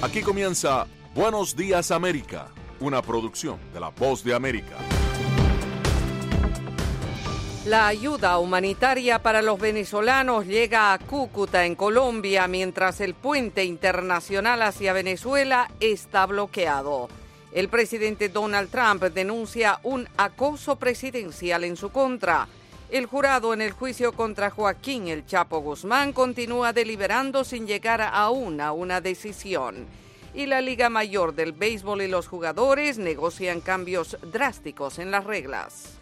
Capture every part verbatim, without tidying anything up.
Aquí comienza Buenos Días América, una producción de La Voz de América. La ayuda humanitaria para los venezolanos llega a Cúcuta, en Colombia, mientras el puente internacional hacia Venezuela está bloqueado. El presidente Donald Trump denuncia un acoso presidencial en su contra. El jurado en el juicio contra Joaquín El Chapo Guzmán continúa deliberando sin llegar aún a una decisión. Y la Liga Mayor del Béisbol y los jugadores negocian cambios drásticos en las reglas.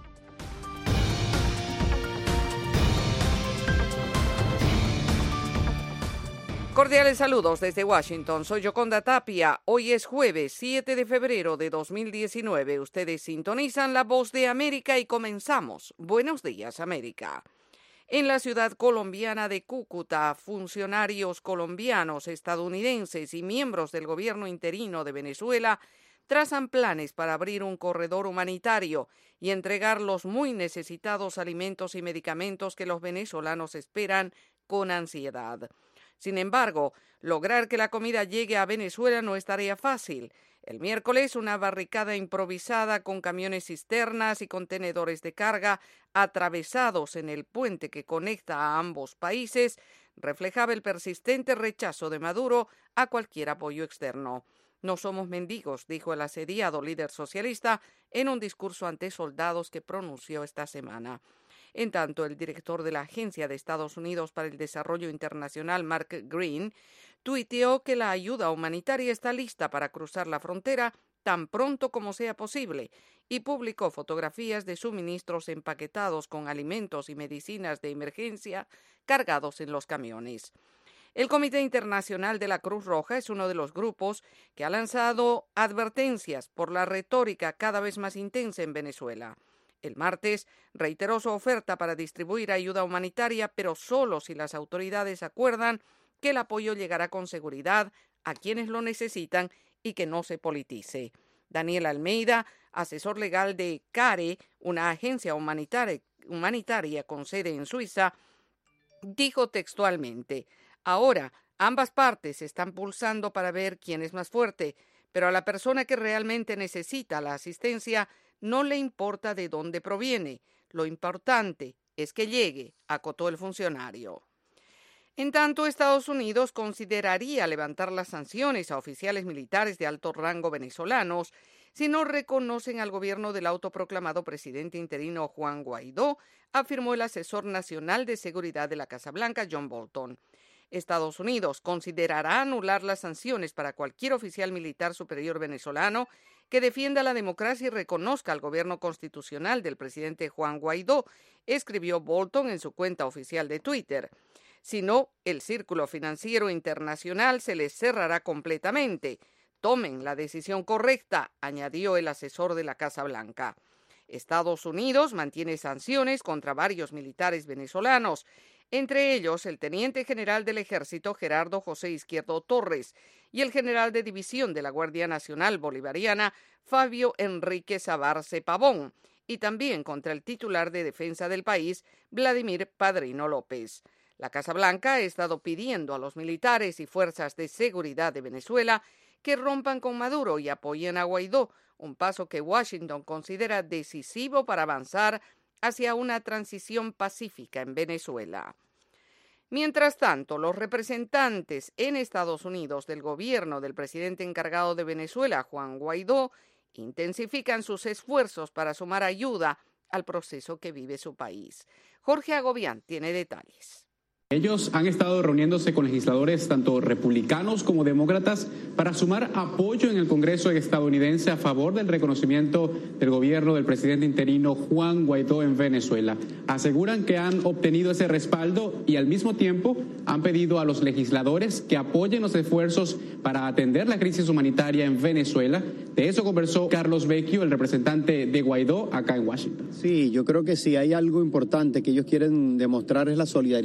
Cordiales saludos desde Washington. Soy Yoconda Tapia. Hoy es jueves siete de febrero de dos mil diecinueve. Ustedes sintonizan La Voz de América y comenzamos. Buenos días, América. En la ciudad colombiana de Cúcuta, funcionarios colombianos, estadounidenses y miembros del gobierno interino de Venezuela trazan planes para abrir un corredor humanitario y entregar los muy necesitados alimentos y medicamentos que los venezolanos esperan con ansiedad. Sin embargo, lograr que la comida llegue a Venezuela no es tarea fácil. El miércoles, una barricada improvisada con camiones cisternas y contenedores de carga atravesados en el puente que conecta a ambos países reflejaba el persistente rechazo de Maduro a cualquier apoyo externo. No somos mendigos, dijo el asediado líder socialista en un discurso ante soldados que pronunció esta semana. En tanto, el director de la Agencia de Estados Unidos para el Desarrollo Internacional, Mark Green, tuiteó que la ayuda humanitaria está lista para cruzar la frontera tan pronto como sea posible y publicó fotografías de suministros empaquetados con alimentos y medicinas de emergencia cargados en los camiones. El Comité Internacional de la Cruz Roja es uno de los grupos que ha lanzado advertencias por la retórica cada vez más intensa en Venezuela. El martes reiteró su oferta para distribuir ayuda humanitaria, pero solo si las autoridades acuerdan que el apoyo llegará con seguridad a quienes lo necesitan y que no se politice. Daniel Almeida, asesor legal de CARE, una agencia humanitaria, humanitaria con sede en Suiza, dijo textualmente: ahora ambas partes están pulsando para ver quién es más fuerte, pero a la persona que realmente necesita la asistencia no le importa de dónde proviene. Lo importante es que llegue, acotó el funcionario. En tanto, Estados Unidos consideraría levantar las sanciones a oficiales militares de alto rango venezolanos si no reconocen al gobierno del autoproclamado presidente interino Juan Guaidó, afirmó el asesor nacional de seguridad de la Casa Blanca, John Bolton. Estados Unidos considerará anular las sanciones para cualquier oficial militar superior venezolano que defienda la democracia y reconozca al gobierno constitucional del presidente Juan Guaidó, escribió Bolton en su cuenta oficial de Twitter. Si no, el círculo financiero internacional se les cerrará completamente. Tomen la decisión correcta, añadió el asesor de la Casa Blanca. Estados Unidos mantiene sanciones contra varios militares venezolanos, entre ellos el teniente general del Ejército Gerardo José Izquierdo Torres y el general de división de la Guardia Nacional Bolivariana Fabio Enrique Sabarce Pavón, y también contra el titular de Defensa del país, Vladimir Padrino López. La Casa Blanca ha estado pidiendo a los militares y fuerzas de seguridad de Venezuela que rompan con Maduro y apoyen a Guaidó, un paso que Washington considera decisivo para avanzar hacia una transición pacífica en Venezuela. Mientras tanto, los representantes en Estados Unidos del gobierno del presidente encargado de Venezuela, Juan Guaidó, intensifican sus esfuerzos para sumar ayuda al proceso que vive su país. Jorge Agobián tiene detalles. Ellos han estado reuniéndose con legisladores tanto republicanos como demócratas para sumar apoyo en el Congreso estadounidense a favor del reconocimiento del gobierno del presidente interino Juan Guaidó en Venezuela. Aseguran que han obtenido ese respaldo y al mismo tiempo han pedido a los legisladores que apoyen los esfuerzos para atender la crisis humanitaria en Venezuela. De eso conversó Carlos Vecchio, el representante de Guaidó, acá en Washington. Sí, yo creo que sí hay algo importante que ellos quieren demostrar es la solidaridad también.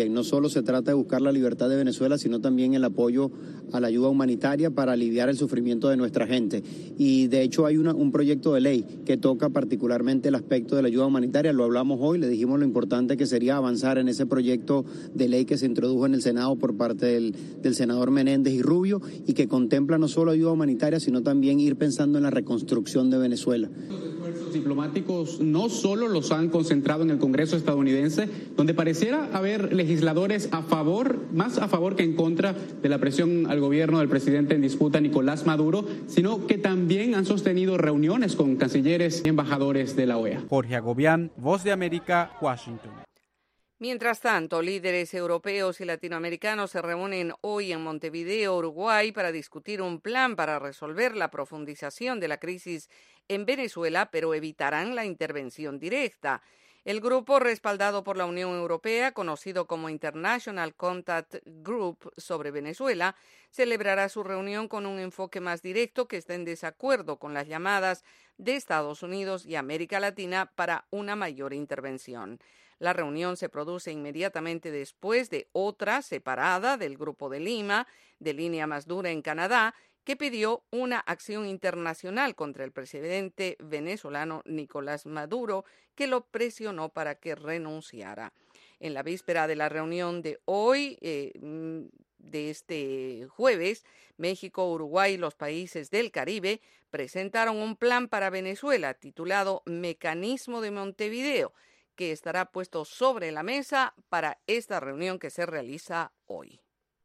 también. No solo se trata de buscar la libertad de Venezuela, sino también el apoyo a la ayuda humanitaria para aliviar el sufrimiento de nuestra gente. Y de hecho hay una, un proyecto de ley que toca particularmente el aspecto de la ayuda humanitaria. Lo hablamos hoy, le dijimos lo importante que sería avanzar en ese proyecto de ley que se introdujo en el Senado por parte del, del senador Menéndez y Rubio, y que contempla no solo ayuda humanitaria, sino también ir pensando en la reconstrucción de Venezuela. Los esfuerzos diplomáticos no solo los han concentrado en el Congreso estadounidense, donde pareciera haber legisladores a favor, más a favor que en contra de la presión al gobierno del presidente en disputa Nicolás Maduro, sino que también han sostenido reuniones con cancilleres y embajadores de la O E A. Jorge Agobián, Voz de América, Washington. Mientras tanto, líderes europeos y latinoamericanos se reúnen hoy en Montevideo, Uruguay, para discutir un plan para resolver la profundización de la crisis en Venezuela, pero evitarán la intervención directa. El grupo, respaldado por la Unión Europea, conocido como International Contact Group sobre Venezuela, celebrará su reunión con un enfoque más directo que está en desacuerdo con las llamadas de Estados Unidos y América Latina para una mayor intervención. La reunión se produce inmediatamente después de otra separada del Grupo de Lima, de línea más dura en Canadá, que pidió una acción internacional contra el presidente venezolano Nicolás Maduro, que lo presionó para que renunciara. En la víspera de la reunión de hoy, eh, de este jueves, México, Uruguay y los países del Caribe presentaron un plan para Venezuela titulado Mecanismo de Montevideo, que estará puesto sobre la mesa para esta reunión que se realiza hoy.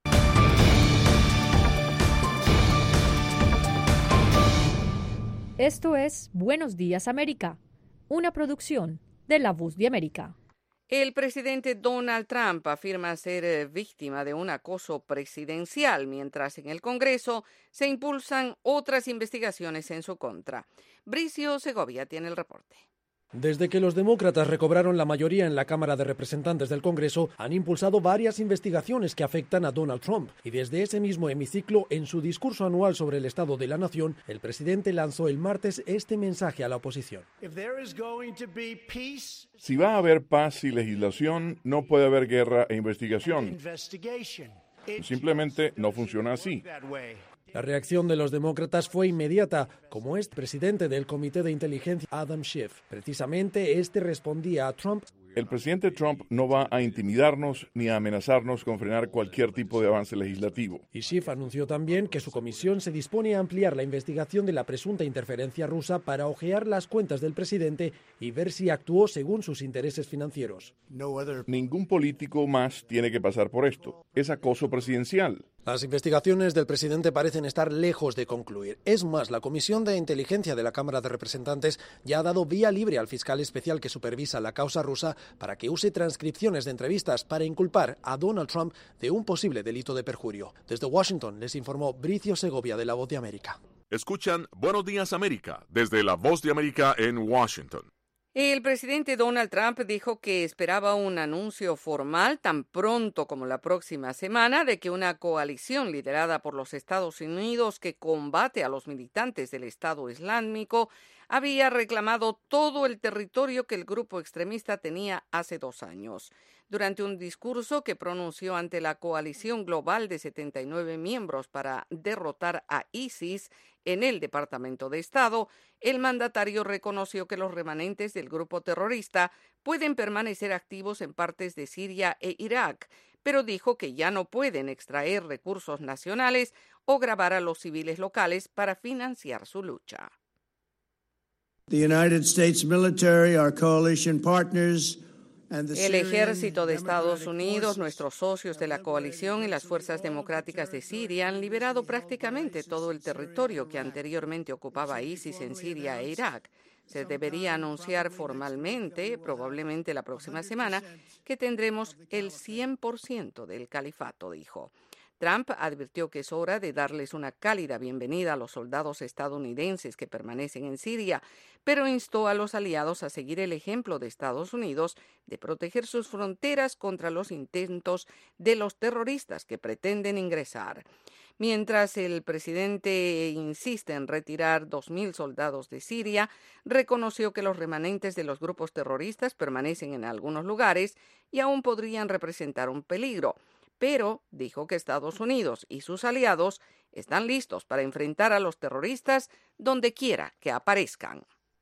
Esto es Buenos Días América, una producción de La Voz de América. El presidente Donald Trump afirma ser víctima de un acoso presidencial, mientras en el Congreso se impulsan otras investigaciones en su contra. Bricio Segovia tiene el reporte. Desde que los demócratas recobraron la mayoría en la Cámara de Representantes del Congreso, han impulsado varias investigaciones que afectan a Donald Trump. Y desde ese mismo hemiciclo, en su discurso anual sobre el estado de la nación, el presidente lanzó el martes este mensaje a la oposición. Si va a haber paz y legislación, no puede haber guerra e investigación. Simplemente no funciona así. La reacción de los demócratas fue inmediata, como es presidente del Comité de Inteligencia Adam Schiff. Precisamente este respondía a Trump. El presidente Trump no va a intimidarnos ni a amenazarnos con frenar cualquier tipo de avance legislativo. Y Schiff anunció también que su comisión se dispone a ampliar la investigación de la presunta interferencia rusa para ojear las cuentas del presidente y ver si actuó según sus intereses financieros. Ningún político más tiene que pasar por esto. Es acoso presidencial. Las investigaciones del presidente parecen estar lejos de concluir. Es más, la Comisión de Inteligencia de la Cámara de Representantes ya ha dado vía libre al fiscal especial que supervisa la causa rusa para que use transcripciones de entrevistas para inculpar a Donald Trump de un posible delito de perjurio. Desde Washington les informó Bricio Segovia de La Voz de América. Escuchan Buenos Días América desde La Voz de América en Washington. El presidente Donald Trump dijo que esperaba un anuncio formal tan pronto como la próxima semana de que una coalición liderada por los Estados Unidos que combate a los militantes del Estado Islámico había reclamado todo el territorio que el grupo extremista tenía hace dos años. Durante un discurso que pronunció ante la coalición global de setenta y nueve miembros para derrotar a ISIS en el Departamento de Estado, el mandatario reconoció que los remanentes del grupo terrorista pueden permanecer activos en partes de Siria e Irak, pero dijo que ya no pueden extraer recursos nacionales o grabar a los civiles locales para financiar su lucha. The United States military, our coalition partners, El ejército de Estados Unidos, nuestros socios de la coalición y las fuerzas democráticas de Siria han liberado prácticamente todo el territorio que anteriormente ocupaba ISIS en Siria e Irak. Se debería anunciar formalmente, probablemente la próxima semana, que tendremos el cien por ciento del califato, dijo. Trump advirtió que es hora de darles una cálida bienvenida a los soldados estadounidenses que permanecen en Siria, pero instó a los aliados a seguir el ejemplo de Estados Unidos de proteger sus fronteras contra los intentos de los terroristas que pretenden ingresar. Mientras el presidente insiste en retirar dos mil soldados de Siria, reconoció que los remanentes de los grupos terroristas permanecen en algunos lugares y aún podrían representar un peligro. Pero dijo que Estados Unidos y sus aliados están listos para enfrentar a los terroristas donde quiera que aparezcan.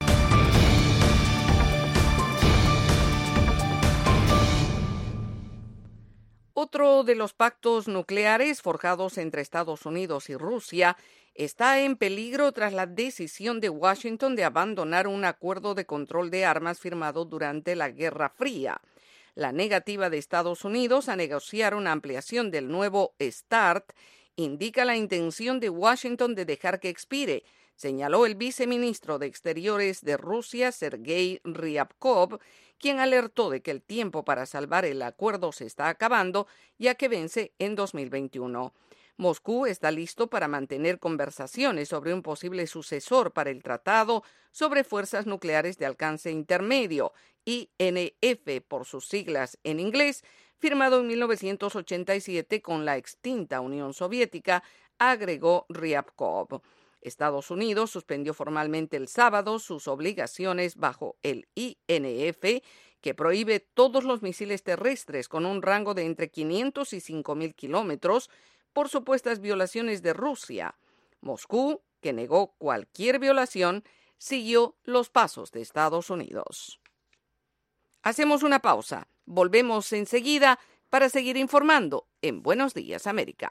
Otro de los pactos nucleares forjados entre Estados Unidos y Rusia está en peligro tras la decisión de Washington de abandonar un acuerdo de control de armas firmado durante la Guerra Fría. La negativa de Estados Unidos a negociar una ampliación del nuevo START indica la intención de Washington de dejar que expire, señaló el viceministro de Exteriores de Rusia, Sergei Ryabkov, quien alertó de que el tiempo para salvar el acuerdo se está acabando, ya que vence en dos mil veintiuno. Moscú está listo para mantener conversaciones sobre un posible sucesor para el Tratado sobre Fuerzas Nucleares de Alcance Intermedio, I N F por sus siglas en inglés, firmado en mil novecientos ochenta y siete con la extinta Unión Soviética, agregó Ryabkov. Estados Unidos suspendió formalmente el sábado sus obligaciones bajo el I N F, que prohíbe todos los misiles terrestres con un rango de entre quinientos y cinco mil kilómetros por supuestas violaciones de Rusia. Moscú, que negó cualquier violación, siguió los pasos de Estados Unidos. Hacemos una pausa. Volvemos enseguida para seguir informando en Buenos Días, América.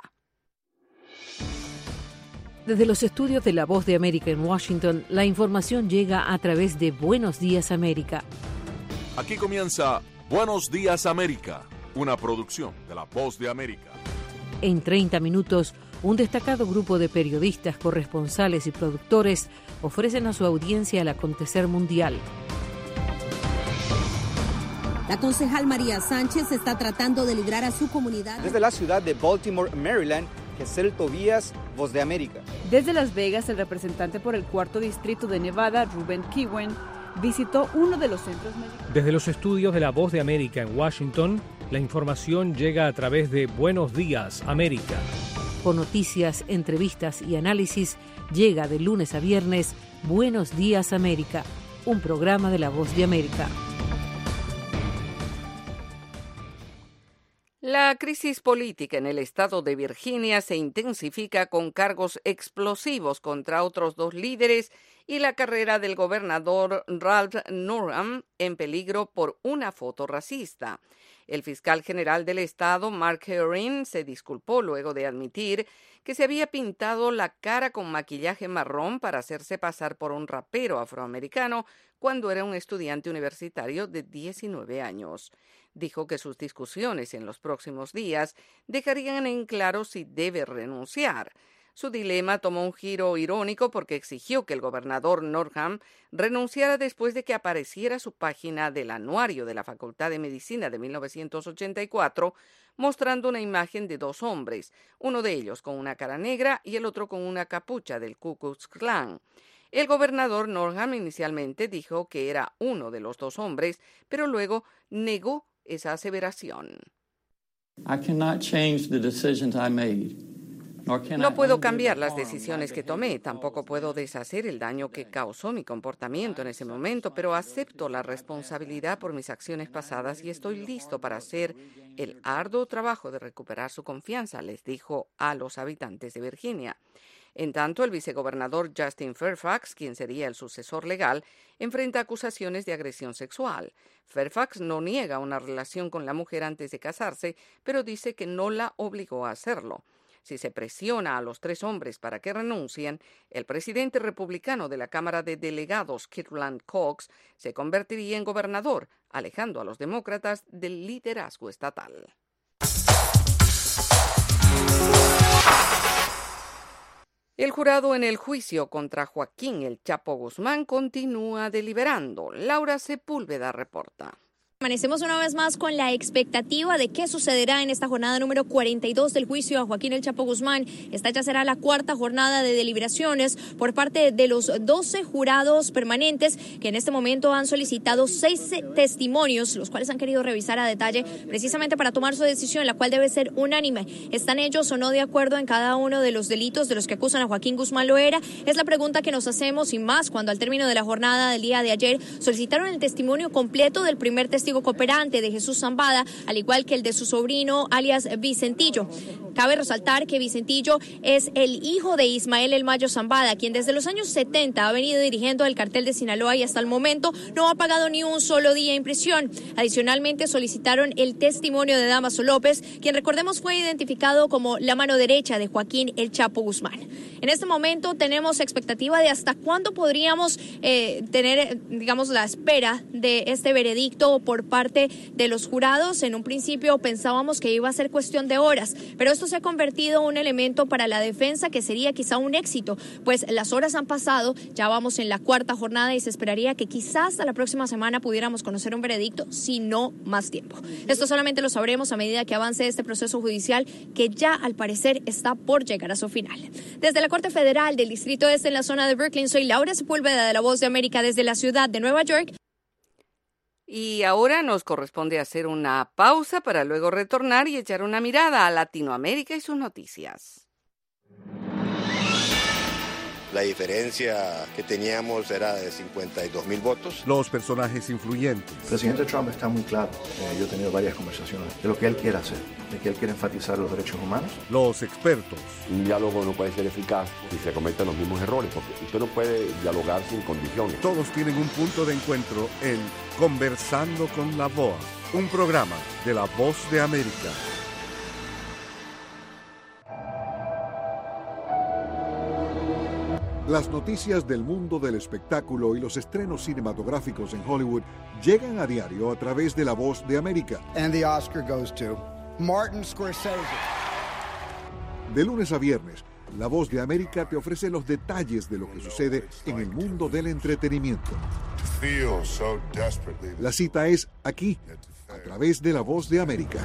Desde los estudios de La Voz de América en Washington, la información llega a través de Buenos Días, América. Aquí comienza Buenos Días, América, una producción de La Voz de América. En treinta minutos, un destacado grupo de periodistas, corresponsales y productores ofrecen a su audiencia el acontecer mundial. La concejal María Sánchez está tratando de librar a su comunidad. Desde la ciudad de Baltimore, Maryland, Gesel Tobías, Voz de América. Desde Las Vegas, el representante por el cuarto distrito de Nevada, Ruben Kiwen, visitó uno de los centros médicos. Desde los estudios de La Voz de América en Washington, la información llega a través de Buenos Días, América. Con noticias, entrevistas y análisis, llega de lunes a viernes Buenos Días, América, un programa de La Voz de América. La crisis política en el estado de Virginia se intensifica con cargos explosivos contra otros dos líderes y la carrera del gobernador Ralph Northam en peligro por una foto racista. El fiscal general del estado, Mark Herring, se disculpó luego de admitir que se había pintado la cara con maquillaje marrón para hacerse pasar por un rapero afroamericano cuando era un estudiante universitario de diecinueve años. Dijo que sus discusiones en los próximos días dejarían en claro si debe renunciar. Su dilema tomó un giro irónico porque exigió que el gobernador Northam renunciara después de que apareciera su página del anuario de la Facultad de Medicina de mil novecientos ochenta y cuatro, mostrando una imagen de dos hombres, uno de ellos con una cara negra y el otro con una capucha del Ku Klux Klan. El gobernador Northam inicialmente dijo que era uno de los dos hombres, pero luego negó esa aseveración. I cannot change the decisions I made. No puedo cambiar las decisiones que tomé, tampoco puedo deshacer el daño que causó mi comportamiento en ese momento, pero acepto la responsabilidad por mis acciones pasadas y estoy listo para hacer el arduo trabajo de recuperar su confianza, les dijo a los habitantes de Virginia. En tanto, el vicegobernador Justin Fairfax, quien sería el sucesor legal, enfrenta acusaciones de agresión sexual. Fairfax no niega una relación con la mujer antes de casarse, pero dice que no la obligó a hacerlo. Si se presiona a los tres hombres para que renuncien, el presidente republicano de la Cámara de Delegados, Kirtland Cox, se convertiría en gobernador, alejando a los demócratas del liderazgo estatal. El jurado en el juicio contra Joaquín El Chapo Guzmán continúa deliberando. Laura Sepúlveda reporta. Amanecemos una vez más con la expectativa de qué sucederá en esta jornada número cuarenta y dos del juicio a Joaquín El Chapo Guzmán. Esta ya será la cuarta jornada de deliberaciones por parte de los doce jurados permanentes que en este momento han solicitado seis testimonios, los cuales han querido revisar a detalle precisamente para tomar su decisión, la cual debe ser unánime. ¿Están ellos o no de acuerdo en cada uno de los delitos de los que acusan a Joaquín Guzmán Loera? Es la pregunta que nos hacemos, y más cuando al término de la jornada del día de ayer solicitaron el testimonio completo del primer testigo cooperante de Jesús Zambada, al igual que el de su sobrino alias Vicentillo. Cabe resaltar que Vicentillo es el hijo de Ismael El Mayo Zambada, quien desde los años setenta ha venido dirigiendo el cartel de Sinaloa y hasta el momento no ha pagado ni un solo día en prisión. Adicionalmente solicitaron el testimonio de Damaso López, quien recordemos fue identificado como la mano derecha de Joaquín El Chapo Guzmán. En este momento tenemos expectativa de hasta cuándo podríamos eh, tener, digamos, la espera de este veredicto por parte de los jurados. En un principio pensábamos que iba a ser cuestión de horas, pero esto se ha convertido en un elemento para la defensa que sería quizá un éxito, pues las horas han pasado, ya vamos en la cuarta jornada y se esperaría que quizás hasta la próxima semana pudiéramos conocer un veredicto, si no más tiempo. Esto solamente lo sabremos a medida que avance este proceso judicial, que ya al parecer está por llegar a su final. Desde la Corte Federal del Distrito Este en la zona de Brooklyn, soy Laura Sepúlveda de La Voz de América desde la ciudad de Nueva York. Y ahora nos corresponde hacer una pausa para luego retornar y echar una mirada a Latinoamérica y sus noticias. La diferencia que teníamos era de cincuenta y dos mil votos. Los personajes influyentes. El presidente Trump está muy claro. Eh, yo he tenido varias conversaciones de lo que él quiere hacer, de que él quiere enfatizar los derechos humanos. Los expertos. Un diálogo no puede ser eficaz si se cometen los mismos errores, porque usted no puede dialogar sin condiciones. Todos tienen un punto de encuentro en Conversando con la B O A, un programa de La Voz de América. Las noticias del mundo del espectáculo y los estrenos cinematográficos en Hollywood llegan a diario a través de La Voz de América. And the Oscar goes to Martin Scorsese. De lunes a viernes, La Voz de América te ofrece los detalles de lo que sucede en el mundo del entretenimiento. La cita es aquí, a través de La Voz de América.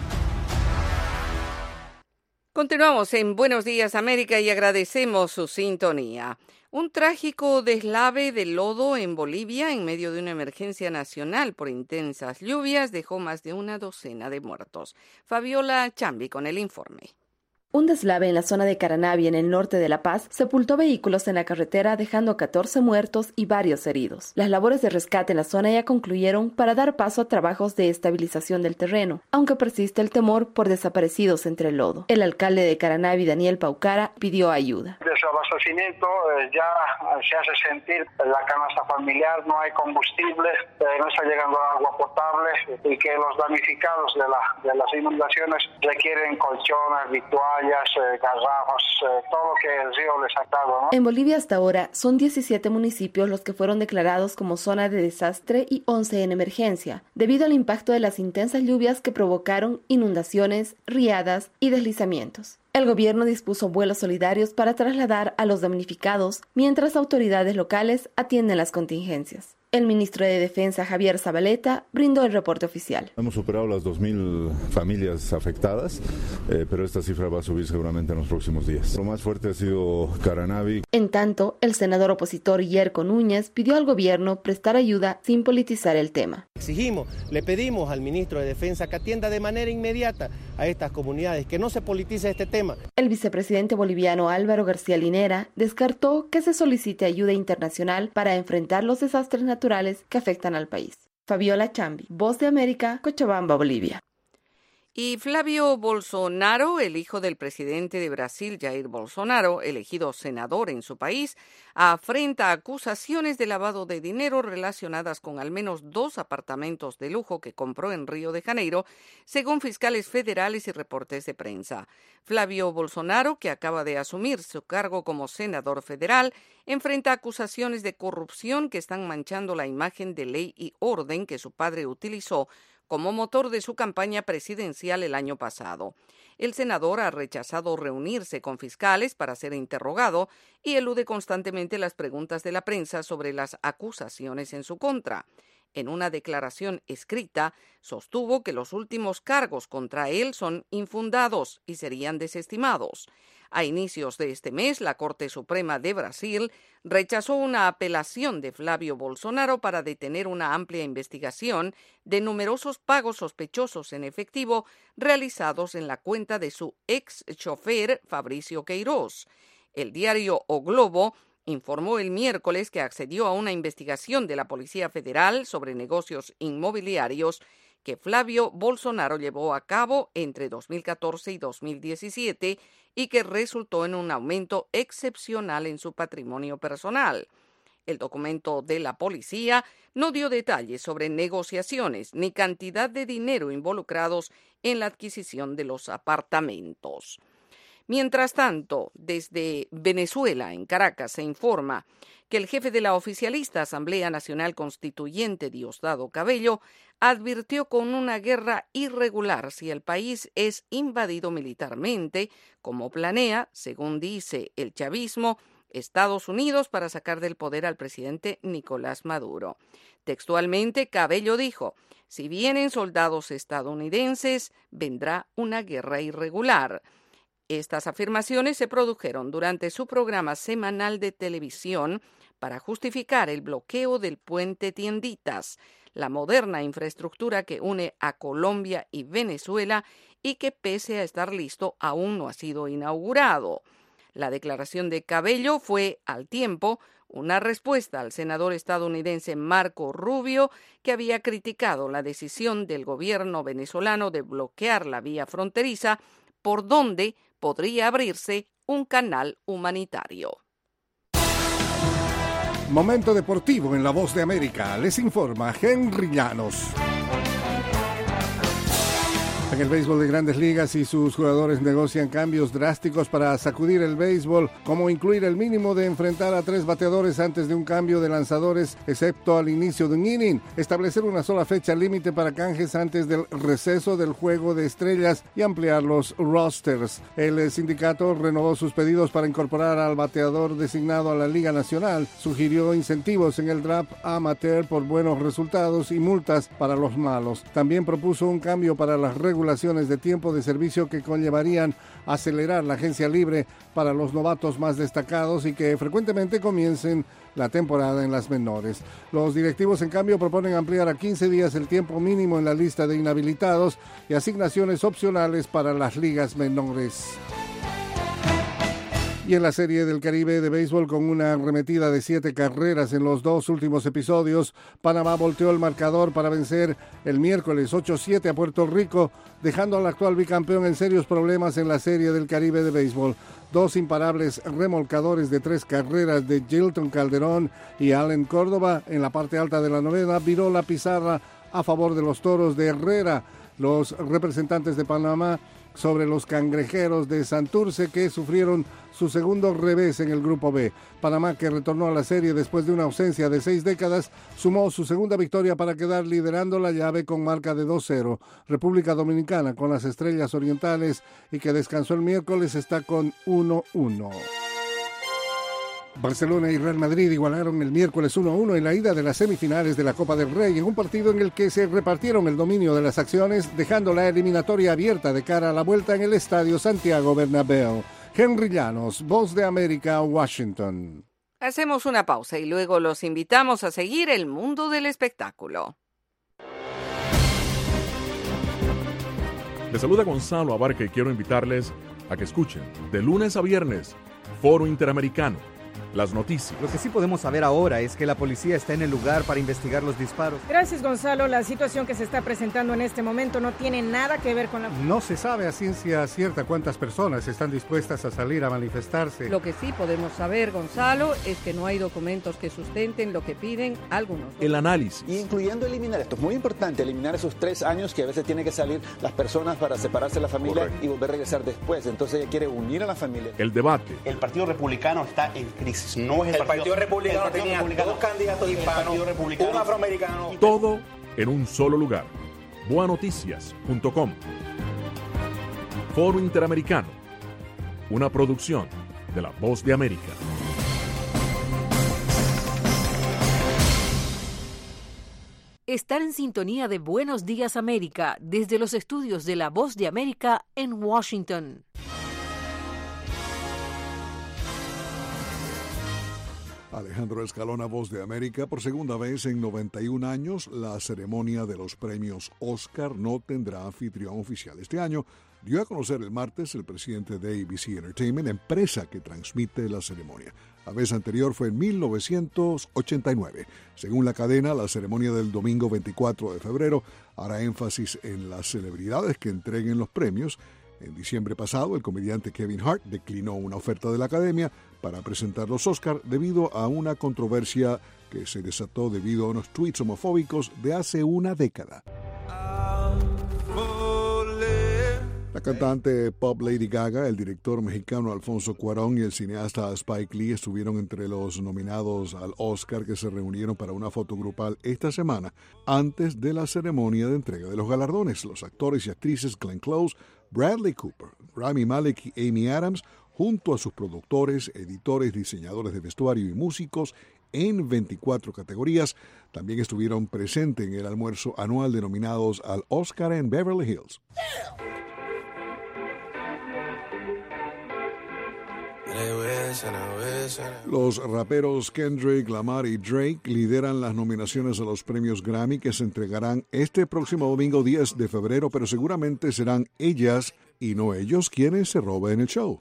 Continuamos en Buenos Días América y agradecemos su sintonía. Un trágico deslave de lodo en Bolivia en medio de una emergencia nacional por intensas lluvias dejó más de una docena de muertos. Fabiola Chambi con el informe. Un deslave en la zona de Caranavi, en el norte de La Paz, sepultó vehículos en la carretera, dejando catorce muertos y varios heridos. Las labores de rescate en la zona ya concluyeron para dar paso a trabajos de estabilización del terreno, aunque persiste el temor por desaparecidos entre el lodo. El alcalde de Caranavi, Daniel Paucara, pidió ayuda. Desabastecimiento, eh, ya se hace sentir la canasta familiar, no hay combustible, eh, no está llegando agua potable y que los damnificados de, la, de las inundaciones requieren colchones, vituallas, Eh, garrafas, eh, todo lo que el río les ha dado, ¿no? En Bolivia hasta ahora son diecisiete municipios los que fueron declarados como zona de desastre y once en emergencia, debido al impacto de las intensas lluvias que provocaron inundaciones, riadas y deslizamientos. El gobierno dispuso vuelos solidarios para trasladar a los damnificados, mientras autoridades locales atienden las contingencias. El ministro de Defensa, Javier Zabaleta, brindó el reporte oficial. Hemos superado las dos mil familias afectadas, eh, pero esta cifra va a subir seguramente en los próximos días. Lo más fuerte ha sido Caranavi. En tanto, el senador opositor Yerko Núñez pidió al gobierno prestar ayuda sin politizar el tema. Exigimos, le pedimos al ministro de Defensa que atienda de manera inmediata a estas comunidades, que no se politice este tema. El vicepresidente boliviano Álvaro García Linera descartó que se solicite ayuda internacional para enfrentar los desastres naturales que afectan al país. Fabiola Chambi, Voz de América, Cochabamba, Bolivia. Y Flavio Bolsonaro, el hijo del presidente de Brasil, Jair Bolsonaro, elegido senador en su país, afrenta acusaciones de lavado de dinero relacionadas con al menos dos apartamentos de lujo que compró en Río de Janeiro, según fiscales federales y reportes de prensa. Flavio Bolsonaro, que acaba de asumir su cargo como senador federal, enfrenta acusaciones de corrupción que están manchando la imagen de ley y orden que su padre utilizó como motor de su campaña presidencial el año pasado. El senador ha rechazado reunirse con fiscales para ser interrogado y elude constantemente las preguntas de la prensa sobre las acusaciones en su contra. En una declaración escrita, sostuvo que los últimos cargos contra él son infundados y serían desestimados. A inicios de este mes, la Corte Suprema de Brasil rechazó una apelación de Flávio Bolsonaro para detener una amplia investigación de numerosos pagos sospechosos en efectivo realizados en la cuenta de su ex chofer Fabrício Queiroz. El diario O Globo informó el miércoles que accedió a una investigación de la Policía Federal sobre negocios inmobiliarios que Flávio Bolsonaro llevó a cabo entre dos mil catorce y dos mil diecisiete y que resultó en un aumento excepcional en su patrimonio personal. El documento de la policía no dio detalles sobre negociaciones ni cantidad de dinero involucrados en la adquisición de los apartamentos. Mientras tanto, desde Venezuela, en Caracas, se informa que el jefe de la oficialista Asamblea Nacional Constituyente, Diosdado Cabello, advirtió con una guerra irregular si el país es invadido militarmente, como planea, según dice el chavismo, Estados Unidos para sacar del poder al presidente Nicolás Maduro. Textualmente, Cabello dijo: si vienen soldados estadounidenses, vendrá una guerra irregular. Estas afirmaciones se produjeron durante su programa semanal de televisión para justificar el bloqueo del puente Tienditas, la moderna infraestructura que une a Colombia y Venezuela y que, pese a estar listo, aún no ha sido inaugurado. La declaración de Cabello fue, al tiempo, una respuesta al senador estadounidense Marco Rubio, que había criticado la decisión del gobierno venezolano de bloquear la vía fronteriza por donde podría abrirse un canal humanitario. Momento deportivo en La Voz de América. Les informa Henry Llanos. En el béisbol de Grandes Ligas y sus jugadores negocian cambios drásticos para sacudir el béisbol, como incluir el mínimo de enfrentar a tres bateadores antes de un cambio de lanzadores, excepto al inicio de un inning, establecer una sola fecha límite para canjes antes del receso del Juego de Estrellas y ampliar los rosters. El sindicato renovó sus pedidos para incorporar al bateador designado a la Liga Nacional, sugirió incentivos en el draft amateur por buenos resultados y multas para los malos. También propuso un cambio para las regulaciones de tiempo de servicio que conllevarían acelerar la agencia libre para los novatos más destacados y que frecuentemente comiencen la temporada en las menores. Los directivos, en cambio, proponen ampliar a quince días el tiempo mínimo en la lista de inhabilitados y asignaciones opcionales para las ligas menores. Y en la Serie del Caribe de béisbol, con una arremetida de siete carreras en los dos últimos episodios, Panamá volteó el marcador para vencer el miércoles ocho siete a Puerto Rico, dejando al actual bicampeón en serios problemas en la Serie del Caribe de béisbol. Dos imparables remolcadores de tres carreras de Gilton Calderón y Allen Córdoba en la parte alta de la novena viró la pizarra a favor de los Toros de Herrera, los representantes de Panamá, sobre los Cangrejeros de Santurce, que sufrieron su segundo revés en el Grupo B. Panamá, que retornó a la serie después de una ausencia de seis décadas, sumó su segunda victoria para quedar liderando la llave con marca de dos cero. República Dominicana, con las Estrellas Orientales y que descansó el miércoles, está con uno uno. Barcelona y Real Madrid igualaron el miércoles uno a uno en la ida de las semifinales de la Copa del Rey, en un partido en el que se repartieron el dominio de las acciones, dejando la eliminatoria abierta de cara a la vuelta en el Estadio Santiago Bernabéu. Henry Llanos, Voz de América, Washington. Hacemos una pausa y luego los invitamos a seguir el mundo del espectáculo. Les saluda Gonzalo Abarca y quiero invitarles a que escuchen de lunes a viernes Foro Interamericano. Las noticias. Lo que sí podemos saber ahora es que la policía está en el lugar para investigar los disparos. Gracias, Gonzalo. La situación que se está presentando en este momento no tiene nada que ver con la... No se sabe a ciencia cierta cuántas personas están dispuestas a salir a manifestarse. Lo que sí podemos saber, Gonzalo, es que no hay documentos que sustenten lo que piden algunos. El análisis. Y incluyendo eliminar, esto es muy importante, eliminar esos tres años que a veces tienen que salir las personas para separarse de la familia. Correcto. Y volver a regresar después. Entonces ella quiere unir a la familia. El debate. El Partido Republicano está en crisis. No es el, el Partido, Partido Republicano, el Partido tenía Republicano, dos candidatos hispanos, un afroamericano. Todo en un solo lugar. boa noticias punto com. Foro Interamericano. Una producción de La Voz de América. Están en sintonía de Buenos Días América desde los estudios de La Voz de América en Washington. Alejandro Escalona, Voz de América. Por segunda vez en noventa y un años, la ceremonia de los premios Oscar no tendrá anfitrión oficial. Este año dio a conocer el martes el presidente de A B C Entertainment, empresa que transmite la ceremonia. La vez anterior fue en mil novecientos ochenta y nueve. Según la cadena, la ceremonia del domingo veinticuatro de febrero hará énfasis en las celebridades que entreguen los premios. En diciembre pasado, el comediante Kevin Hart declinó una oferta de la Academia para presentar los Oscar debido a una controversia que se desató debido a unos tweets homofóbicos de hace una década. La cantante pop Lady Gaga, el director mexicano Alfonso Cuarón y el cineasta Spike Lee estuvieron entre los nominados al Oscar que se reunieron para una foto grupal esta semana antes de la ceremonia de entrega de los galardones. Los actores y actrices Glenn Close, Bradley Cooper, Rami Malek y Amy Adams, junto a sus productores, editores, diseñadores de vestuario y músicos en veinticuatro categorías, también estuvieron presentes en el almuerzo anual de nominados al Oscar en Beverly Hills. Los raperos Kendrick Lamar y Drake lideran las nominaciones a los premios Grammy que se entregarán este próximo domingo diez de febrero, pero seguramente serán ellas y no ellos quienes se roben el show.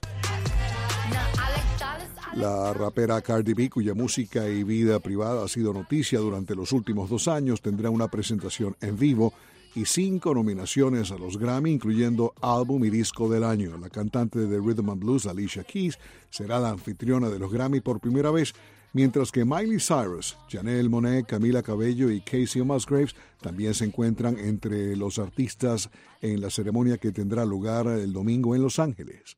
La rapera Cardi B, cuya música y vida privada ha sido noticia durante los últimos dos años, tendrá una presentación en vivo y cinco nominaciones a los Grammy, incluyendo Álbum y Disco del Año. La cantante de Rhythm and Blues, Alicia Keys, será la anfitriona de los Grammy por primera vez, mientras que Miley Cyrus, Janelle Monáe, Camila Cabello y Casey Musgraves también se encuentran entre los artistas en la ceremonia que tendrá lugar el domingo en Los Ángeles.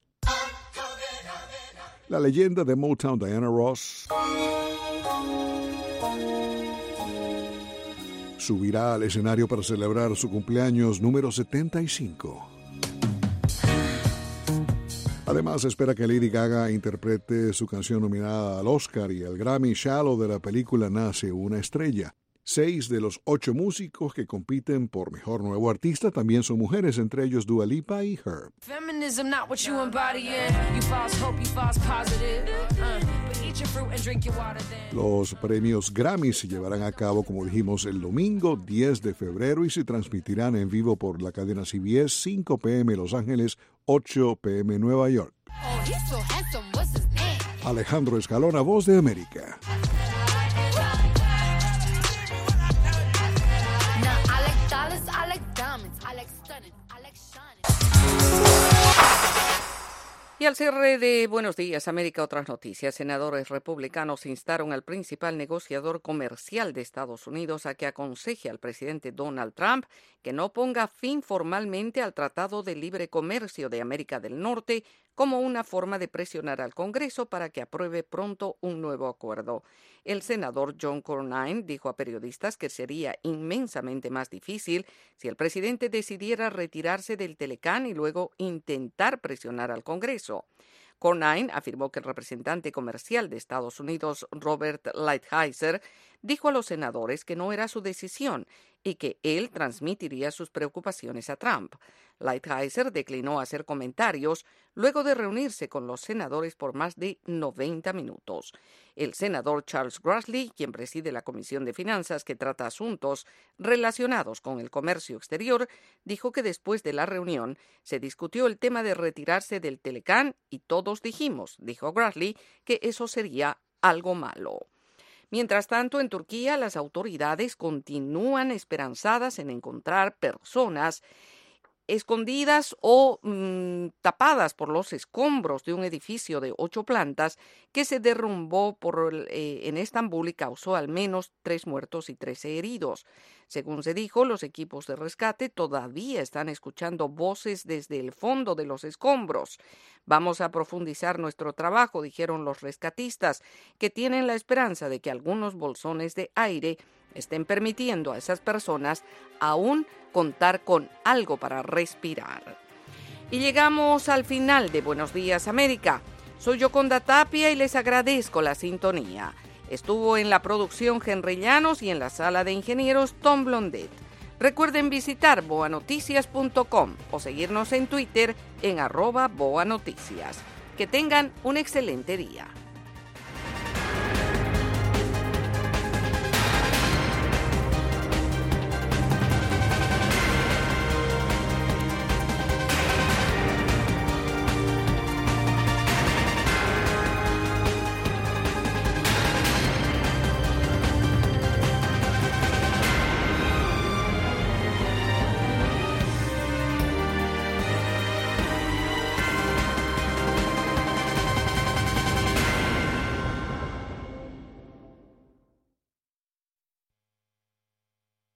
La leyenda de Motown, Diana Ross, subirá al escenario para celebrar su cumpleaños número setenta y cinco. Además, se espera que Lady Gaga interprete su canción nominada al Oscar y al Grammy Shallow de la película Nace una estrella. Seis de los ocho músicos que compiten por Mejor Nuevo Artista también son mujeres, entre ellos Dua Lipa y Herb. Los premios Grammy se llevarán a cabo, como dijimos, el domingo diez de febrero y se transmitirán en vivo por la cadena C B S, cinco p m Los Ángeles, ocho p m Nueva York. Alejandro Escalona, Voz de América. Y al cierre de Buenos Días América, otras noticias. Senadores republicanos instaron al principal negociador comercial de Estados Unidos a que aconseje al presidente Donald Trump que no ponga fin formalmente al Tratado de Libre Comercio de América del Norte como una forma de presionar al Congreso para que apruebe pronto un nuevo acuerdo. El senador John Cornyn dijo a periodistas que sería inmensamente más difícil si el presidente decidiera retirarse del Telecán y luego intentar presionar al Congreso. Cornyn afirmó que el representante comercial de Estados Unidos, Robert Lighthizer, dijo a los senadores que no era su decisión y que él transmitiría sus preocupaciones a Trump. Lighthizer declinó hacer comentarios luego de reunirse con los senadores por más de noventa minutos. El senador Charles Grassley, quien preside la Comisión de Finanzas que trata asuntos relacionados con el comercio exterior, dijo que después de la reunión se discutió el tema de retirarse del Telecán y todos dijimos, dijo Grassley, que eso sería algo malo. Mientras tanto, en Turquía, las autoridades continúan esperanzadas en encontrar personas escondidas o mmm, tapadas por los escombros de un edificio de ocho plantas que se derrumbó por, eh, en Estambul y causó al menos tres muertos y trece heridos. Según se dijo, los equipos de rescate todavía están escuchando voces desde el fondo de los escombros. Vamos a profundizar nuestro trabajo, dijeron los rescatistas, que tienen la esperanza de que algunos bolsones de aire estén permitiendo a esas personas aún contar con algo para respirar. Y llegamos al final de Buenos Días América. Soy Yoconda Tapia y les agradezco la sintonía. Estuvo en la producción Henry Llanos y en la sala de ingenieros Tom Blondet. Recuerden visitar boa noticias punto com o seguirnos en Twitter en arroba boanoticias. Que tengan un excelente día.